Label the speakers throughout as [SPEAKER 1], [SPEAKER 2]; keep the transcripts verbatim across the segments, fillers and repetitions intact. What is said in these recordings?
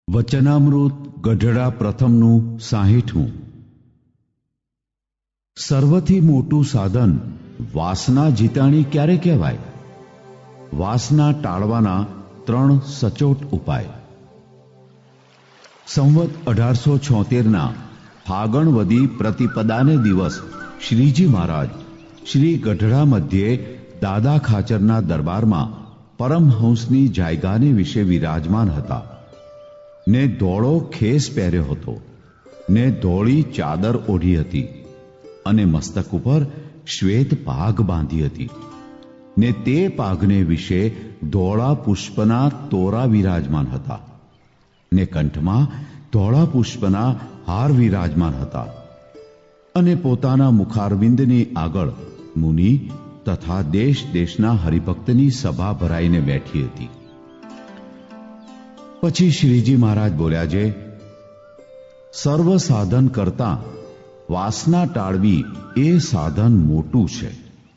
[SPEAKER 1] વચનામૃત ગઢડા પ્રથમનું સાહીઠમું. સર્વથી મોટું સાધન વાસના જીતાણી ક્યારે કહેવાય? વાસના ટાળવાના ત્રણ સચોટ ઉપાય. સંવત અઢારસો છોતેરના ફાગણવદી પ્રતિપદાને દિવસ શ્રીજી મહારાજ શ્રી ગઢડા મધ્યે દાદા ખાચરના દરબારમાં પરમહંસની જાયગાને વિશે વિરાજમાન હતા ને ધોળો ખેસ પહેર્યો હતો ને ધોળી ચાદર ઓઢી હતી અને મસ્તક ઉપર શ્વેત પાઘ બાંધી હતી ને તે પાઘને વિશે ધોળા પુષ્પના તોરા વિરાજમાન હતા ને કંઠમાં ધોળા પુષ્પના હાર વિરાજમાન હતા અને પોતાના મુખારવિંદની આગળ મુનિ તથા દેશ દેશના હરિભક્તની સભા ભરાઈને બેઠી હતી. પછી શ્રીજી મહારાજ બોલ્યા છે, સર્વ સાધન કરતા વાસના ટાળવી એ સાધન મોટું છે.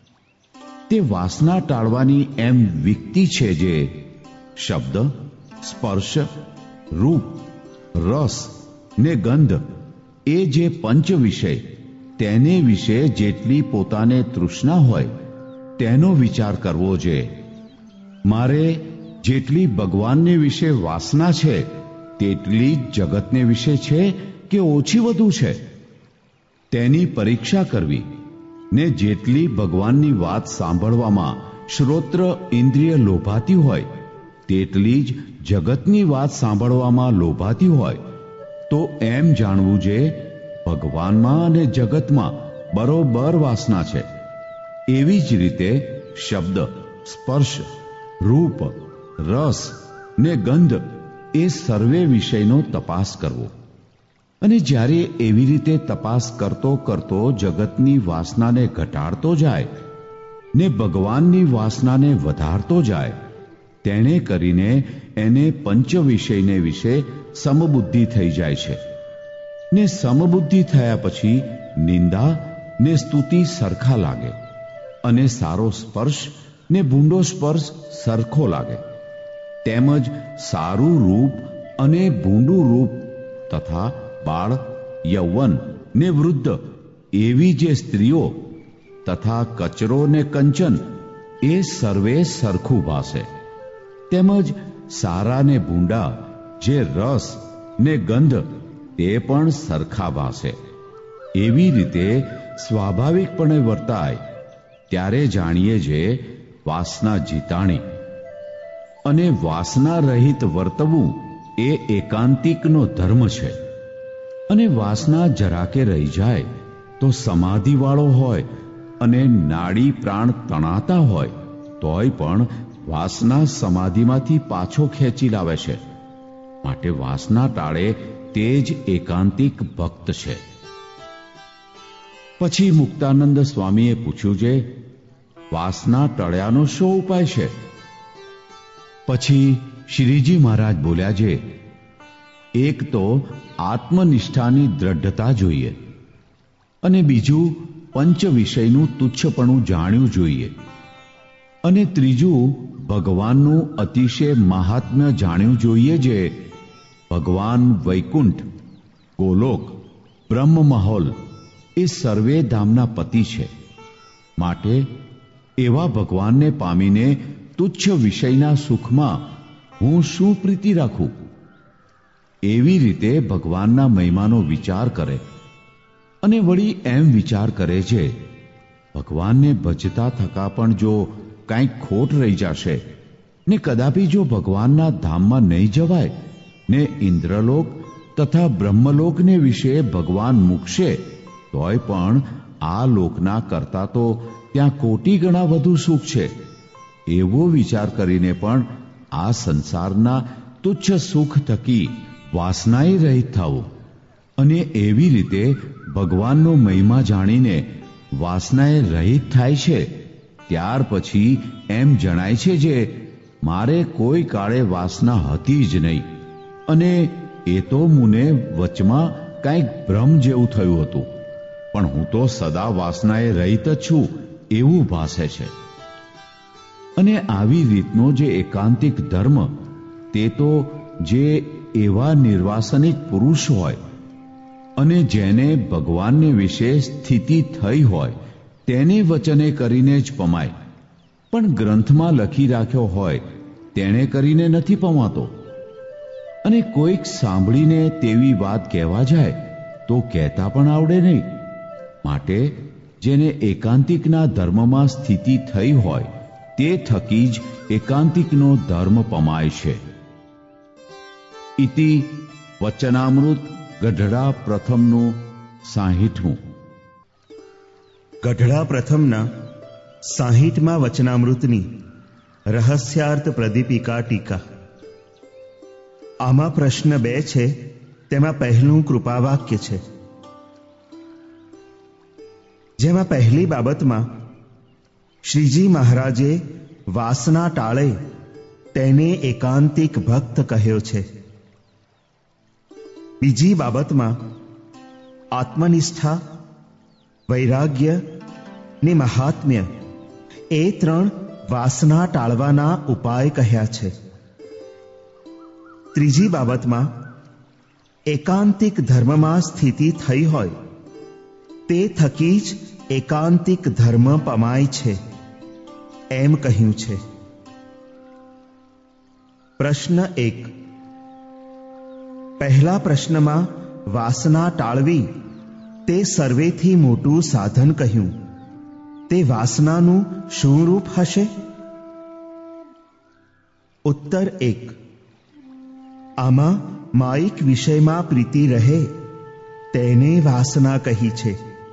[SPEAKER 1] તે વાસના ટાળવાની એમ વિકતી છે જે શબ્દ, સ્પર્શ, રૂપ, રસ ને ગંધ એ જે પંચ વિષય તેને વિશે જેટલી પોતાને તૃષ્ણા હોય તેનો વિચાર કરવો છે. મારે જેટલી ભગવાનને વિશે વાસના છે તેટલી જ જગતને વિશે છે કે ઓછી વધુ છે તેની પરીક્ષા કરવી ને જેટલી ભગવાનની વાત સાંભળવામાં શ્રોત્ર ઇન્દ્રિય લોભાતી હોય તેટલી જ જગતની વાત સાંભળવામાં લોભાતી હોય તો એમ જાણવું છે ભગવાનમાં અને જગતમાં બરોબર વાસના છે. એવી જ રીતે શબ્દ, સ્પર્શ, રૂપ, રસ ને ગંધ એ સર્વે વિષયનો તપાસ કરવો અને જ્યારે એવી રીતે તપાસ કરતો કરતો જગતની વાસનાને ઘટાડતો જાય ને ભગવાનની વાસનાને વધારતો જાય તેણે કરીને એને પંચ વિષયને વિશે સમબુદ્ધિ થઈ જાય છે ને સમબુદ્ધિ થયા પછી નિંદા ને સ્તુતિ સરખા લાગે અને સારો સ્પર્શ ને ભૂંડો સ્પર્શ સરખો લાગે તેમજ સારું રૂપ અને ભૂંડું રૂપ તથા બાળ, યૌવન ને વૃદ્ધ એવી જે સ્ત્રીઓ તથા કચરો ને કંચન એ સર્વે સરખું ભાસે તેમજ સારા ને ભૂંડા જે રસ ને ગંધ તે પણ સરખા ભાસે. એવી રીતે સ્વાભાવિકપણે વર્તાય ત્યારે જાણીએ જે વાસના જીતાણી અને વાસના રહિત વર્તવું એ એકાંતિકનો ધર્મ છે. અને વાસના જરાકે રહી જાય તો સમાધિવાળો હોય અને નાડી પ્રાણ તણાતા હોય તોય પણ વાસના સમાધિમાંથી પાછો ખેંચી લાવે છે. માટે વાસના ટાળે તે જ એકાંતિક ભક્ત છે. પછી મુક્તાનંદ સ્વામીએ પૂછ્યું છે, વાસના ટળ્યાનો શો ઉપાય છે? પછી શ્રીજી મહારાજ બોલ્યા છે, એક તો આત્મનિષ્ઠાની દ્રઢતા જોઈએ અને બીજું પંચ વિષયનું તુચ્છપણું જાણ્યું જોઈએ અને ત્રીજું ભગવાનનું અતિશય મહાત્મ્ય જાણ્યું જોઈએ જે ભગવાન વૈકુંઠ, ગોલોક, બ્રહ્મ મહોલ એ સર્વે ધામના પતિ છે. માટે એવા ભગવાનને પામીને તુચ્છ વિષયના સુખમાં હું શું પ્રીતિ રાખું? એવી રીતે ભગવાનના મહિમાનો વિચાર કરે અને વળી એમ વિચાર કરે છે ભગવાનને ભજતા થકા પણ જો કાંઈક ખોટ રહી જશે ને કદાપી જો ભગવાનના ધામમાં નહીં જવાય ને ઇન્દ્રલોક તથા બ્રહ્મલોકને વિશે ભગવાન મૂકશે તોય પણ આ લોકના કરતા તો ત્યાં કોટી ગણા વધુ સુખ છે. એવો વિચાર કરીને પણ આ સંસારના તુચ્છ સુખ થકી વાસનાએ રહિત થવું અને એવી રીતે ભગવાનનો મહિમા જાણીને વાસનાએ રહિત થાય છે ત્યાર પછી એમ જણાય છે જે મારે કોઈ કાળે વાસના હતી જ નહીં અને એ તો મુને વચમાં કંઈક ભ્રમ જેવું થયું હતું પણ હું તો સદા વાસનાએ રહિત જ છું એવું ભાસે છે. અને આવી રીતનો જે એકાંતિક ધર્મ તે તો જે એવા નિર્વાસનિક પુરુષ હોય અને જેને ભગવાનને વિશે સ્થિતિ થઈ હોય તેને વચને કરીને જ પમાય, પણ ગ્રંથમાં લખી રાખ્યો હોય તેણે કરીને નથી પમાતો. અને કોઈક સાંભળીને તેવી વાત કહેવા જાય તો કહેતા પણ આવડે નહીં. માટે જેને એકાંતિકના ધર્મમાં સ્થિતિ થઈ હોય તે થકી જ એકાંતિકનો ધર્મ પમાય છે. ઇતિ વચનામૃત ગઢડા પ્રથમનું સાહીઠમું.
[SPEAKER 2] ગઢડા પ્રથમના સાહીઠમાં વચનામૃતની રહસ્યાર્થ પ્રદીપિકા ટીકા. આમાં પ્રશ્ન બે છે, તેમાં પહેલું કૃપાવાક્ય છે, જેમાં પહેલી બાબતમાં શ્રીજી મહારાજે વાસના ટાળે તેને એકાંતિક ભક્ત કહ્યો છે. બીજી બાબતમાં આત્મનિષ્ઠા, વૈરાગ્ય ને મહાત્મ્ય એ ત્રણ વાસના ટાળવાના ઉપાય કહ્યા છે. ત્રીજી બાબતમાં એકાંતિક ધર્મમાં સ્થિતિ થઈ હોય તે થકી જ એકાંતિક ધર્મ પમાય છે એમ કહ્યું છે. પ્રશ્ન એક. પહેલા પ્રશ્નમાં વાસના ટાળવી તે સર્વેથી મોટું સાધન કહ્યું. તે વાસનાનું શું રૂપ હશે? ઉત્તર એક. આમાં માયિક વિષયમાં પ્રીતિ રહે તેને વાસના કહી છે.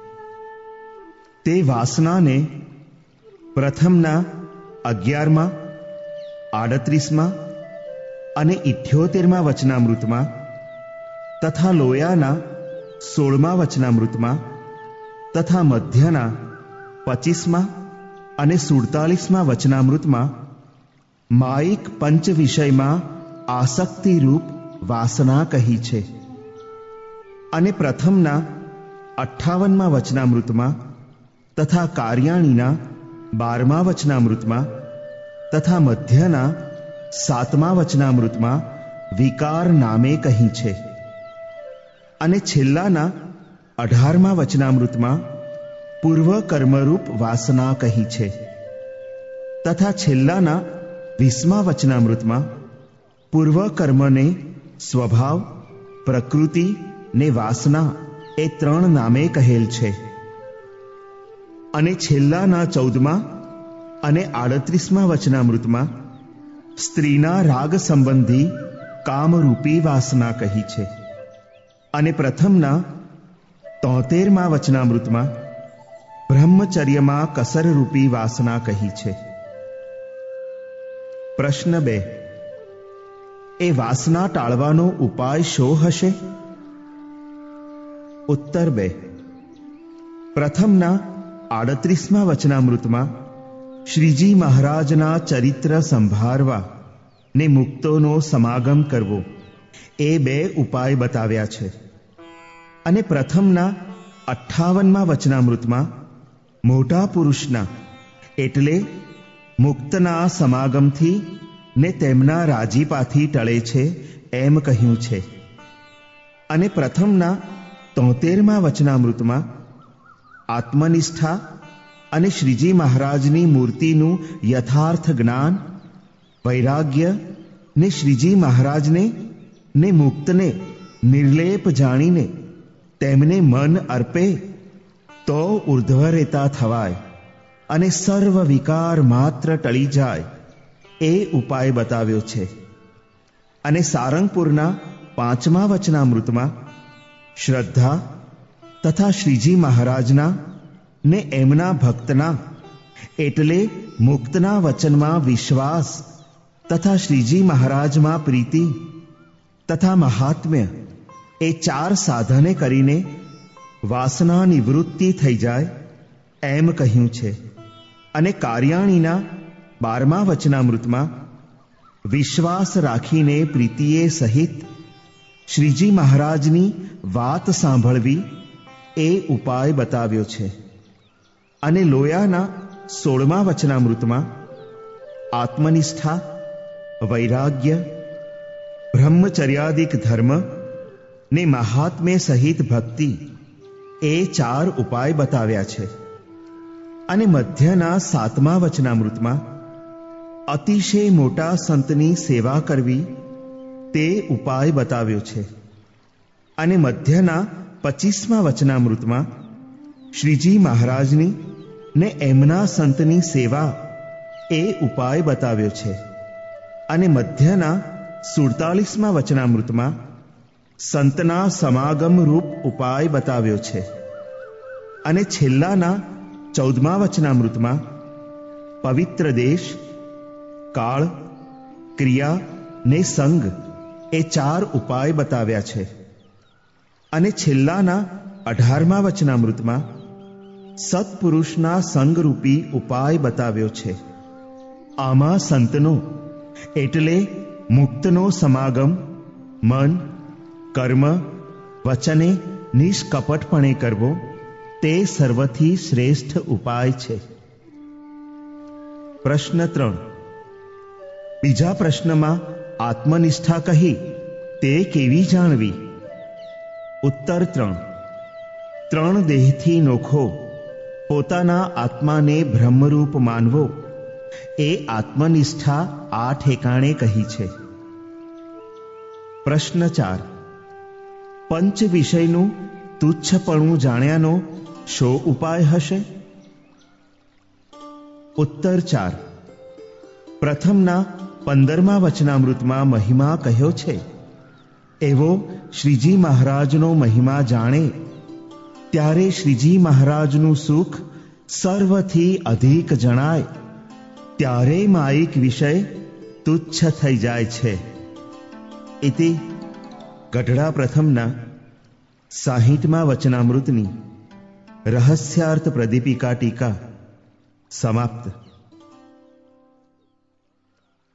[SPEAKER 2] તે વાસનાને પ્રથમના અગિયારમાં, આડત્રીસમાં અને ઇઠ્યોતેરમાં વચનામૃતમાં તથા લોયાના સોળમા વચનામૃતમાં તથા મધ્યના પચીસમાં અને સુડતાલીસમાં વચનામૃતમાં માયિક પંચ વિષયમાં આસક્તિરૂપ વાસના કહી છે. અને પ્રથમના અઠ્ઠાવનમાં વચનામૃતમાં તથા કાર્યાણીના બારમા વચનામૃતમાં તથા મધ્યના સાતમા વચનામૃતમાં વિકાર નામે કહી છે. અને છેલ્લાના અઢારમા વચનામૃતમાં પૂર્વ કર્મરૂપ વાસના કહી છે. તથા છેલ્લાના વીસમા વચનામૃતમાં પૂર્વ કર્મને સ્વભાવ, પ્રકૃતિ ને વાસના એ ત્રણ નામે કહેલ છે. અને છેલ્લાના ચૌદમા અને આડત્રીસમા વચનામૃતમાં સ્ત્રીના રાગ સંબંધી કામરૂપી વાસના કહી છે. અને પ્રથમના તોતેરમા વચનામૃતમાં બ્રહ્મચર્યમાં કસરરૂપી વાસના કહી છે. પ્રશ્ન બે. એ વાસના ટાળવાનો ઉપાય શો હશે? ઉત્તર બે. પ્રથમના આડત્રીસમા વચનામૃતમાં શ્રીજી મહારાજના ચરિત્ર સંભાળવા ને મુક્તોનો સમાગમ કરવો એ બે ઉપાય બતાવ્યા છે. અને પ્રથમના અઠ્ઠાવનમાં વચનામૃતમાં મોટા પુરુષના એટલે મુક્તના સમાગમથી ને તેમના રાજીપાથી ટળે છે એમ કહ્યું છે. અને પ્રથમના તોતેરમા વચનામૃતમાં આત્મનિષ્ઠા અને શ્રીજી મહારાજની મૂર્તિનું યથાર્થ જ્ઞાન, વૈરાગ્ય ને શ્રીજી મહારાજને ને મુક્તને નિર્લેપ જાણીને તેમને મન અર્પે તો ઉર્ધ્વરેતા થવાય અને સર્વ વિકાર માત્ર ટળી જાય એ ઉપાય બતાવ્યો છે. અને સારંગપુરના પાંચમા વચનામૃતમાં શ્રદ્ધા તથા શ્રીજી મહારાજના ને એમના ભક્તના એટલે મુક્તના વચનમાં વિશ્વાસ તથા શ્રીજી મહારાજમાં પ્રીતિ તથા મહાત્મ્ય એ ચાર સાધને કરીને વાસના નિવૃત્તિ થઈ જાય એમ કહ્યું છે. અને કાર્યાણીના બારમા વચનામૃતમાં વિશ્વાસ રાખીને પ્રીતિએ સહિત શ્રીજી મહારાજની વાત સાંભળવી એ ઉપાય બતાવ્યો છે. અને લોયાના સોળમા વચનામૃતમાં આત્મનિષ્ઠા, વૈરાગ્ય બ્રહ્મચર્યાદિક ધર્મ ને મહાત્મ્ય સહિત ભક્તિ એ ચાર ઉપાય બતાવ્યા છે. અને મધ્યના સાતમા વચનામૃતમાં અતિશય મોટા સંતની સેવા કરવી તે ઉપાય બતાવ્યો છે. અને મધ્યના પચીસમા વચનામૃતમાં શ્રીજી મહારાજની ને એમના સંતની સેવા એ ઉપાય બતાવ્યો છે. અને મધ્યના સુડતાલીસમા વચનામૃતમાં સંતના સમાગમ રૂપ ઉપાય બતાવ્યો છે. અને છેલ્લાના ચૌદમા વચનામૃતમાં પવિત્ર દેશ, કાળ, ક્રિયા ને સંગ એ ચાર ઉપાય બતાવ્યા છે. અને છેલ્લાના અઢારમા વચનામૃતમાં સત્પુરુષના સંગરૂપી ઉપાય બતાવ્યો છે. આમાં સંતનો એટલે મુક્તનો સમાગમ મન, કર્મ, વચને નિષ્કપટપણે કરવો તે સર્વથી શ્રેષ્ઠ ઉપાય છે. પ્રશ્ન ત્રણ. બીજા પ્રશ્નમાં આત્મનિષ્ઠા કહી તે કેવી જાણવી? ઉત્તર ત્રણ. ત્રણ દેહથી નોખો પોતાના આત્માને બ્રહ્મરૂપ માનવો એ આત્મનિષ્ઠા આ ઠેકાણે કહી છે. પ્રશ્ન ચાર. પંચ વિષયનું તુચ્છપણું જાણ્યાનો શો ઉપાય હશે? ઉત્તર ચાર. પ્રથમના પંદરમા વચનામૃતમાં મહિમા કહ્યો છે એવો શ્રીજી મહારાજનો મહિમા જાણે ત્યારે શ્રીજી મહારાજનું સુખ સર્વથી અધિક જણાય ત્યારે માયિક વિષય તુચ્છ થઈ જાય છે. ઇતિ ગઢડા પ્રથમના સાહીઠમા વચનામૃતની રહસ્યાર્થ પ્રદીપિકા ટીકા સમાપ્ત.